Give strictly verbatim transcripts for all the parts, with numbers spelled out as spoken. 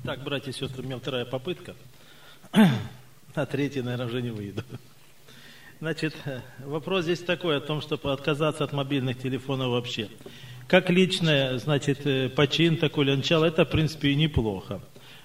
Так, братья и сестры, у меня вторая попытка. На третьей, наверное, уже не выйду. Значит, вопрос здесь такой, о том, чтобы отказаться от мобильных телефонов вообще. Как личное, значит, почин такой или начало, это, в принципе, и неплохо.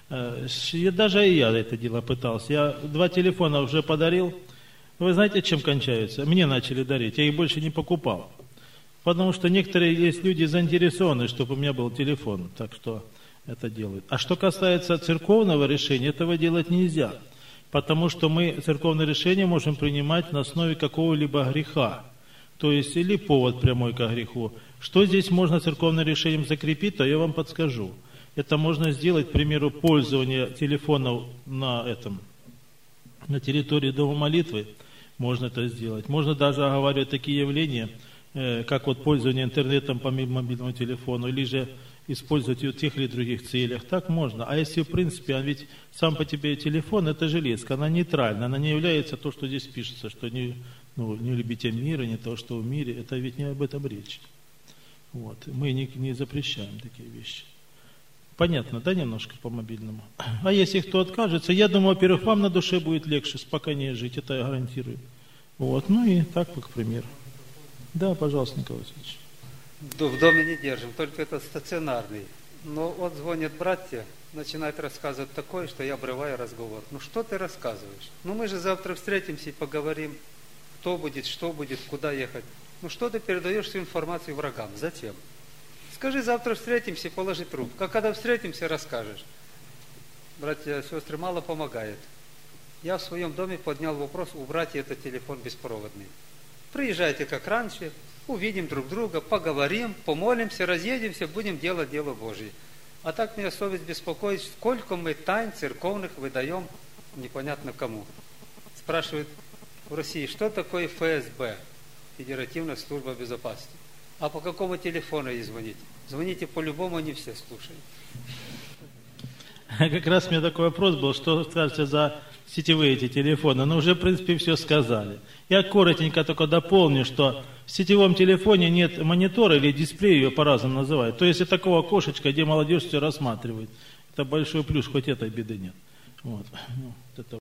Даже и я это дело пытался. Я два телефона уже подарил. Вы знаете, чем кончаются? Мне начали дарить, я их больше не покупал. Потому что некоторые есть люди заинтересованы, чтобы у меня был телефон. Так что это делают. А что касается церковного решения, этого делать нельзя. Потому что мы церковное решение можем принимать на основе какого-либо греха. То есть, или повод прямой к греху. Что здесь можно церковным решением закрепить, то я вам подскажу. Это можно сделать, к примеру, пользование телефоном на, этом, на территории Дома молитвы. Можно это сделать. Можно даже оговаривать такие явления, как вот пользование интернетом по мобильному телефону, или же использовать ее в тех или других целях. Так можно. А если в принципе, а ведь сам по тебе телефон, это железка, она нейтральна, она не является то, что здесь пишется, что не, ну, не любите мира, не то, что в мире, это ведь не об этом речь. Вот. Мы не, не запрещаем такие вещи. Понятно, да, немножко по мобильному? А если кто откажется, я думаю, во-первых, вам на душе будет легче, спокойнее жить, это я гарантирую. Вот. Ну и так, к примеру. Да, пожалуйста, Николай Васильевич. В доме не держим, только это стационарный. Но вот звонят братья, начинают рассказывать такое, что я обрываю разговор. Ну что ты рассказываешь? Ну мы же завтра встретимся и поговорим, кто будет, что будет, куда ехать. Ну что ты передаешь всю информацию врагам? Зачем? Скажи, завтра встретимся и положи трубку. А когда встретимся, расскажешь. Братья и сестры, мало помогает. Я в своем доме поднял вопрос, убрать этот телефон беспроводный. Приезжайте как раньше, увидим друг друга, поговорим, помолимся, разъедемся, будем делать дело Божье. А так меня совесть беспокоит, сколько мы тайн церковных выдаем непонятно кому. Спрашивают в России, что такое эф эс бэ, Федеративная служба безопасности. А по какому телефону ей звонить? Звоните по-любому, они все слушают. Как раз у меня такой вопрос был, что скажете за сетевые эти телефоны. Ну, уже, в принципе, все сказали. Я коротенько только дополню, что в сетевом телефоне нет монитора или дисплея, ее по-разному называют. То есть, такого окошечка, где молодежь все рассматривает. Это большой плюс, хоть этой беды нет. Вот. Ну, это